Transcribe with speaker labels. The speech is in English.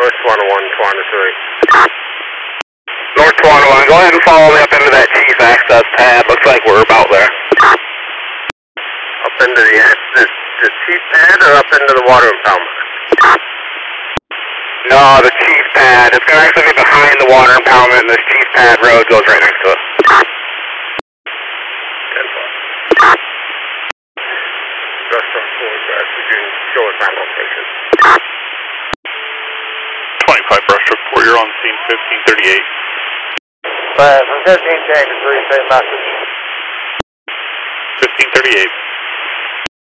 Speaker 1: North 201, 203.
Speaker 2: North 201, go ahead and follow me up into that chief access pad. Looks like we're about there.
Speaker 1: Up into the chief pad or up into the water impoundment?
Speaker 2: No, the chief pad. It's going to actually be behind the water impoundment, and this chief pad road goes right next to it.
Speaker 1: 10-4. Restaurant forward, you can show us that location.
Speaker 2: 25 Brushwood 4, you're on scene 1538.
Speaker 1: From 15 change to 3, same message.
Speaker 2: 1538.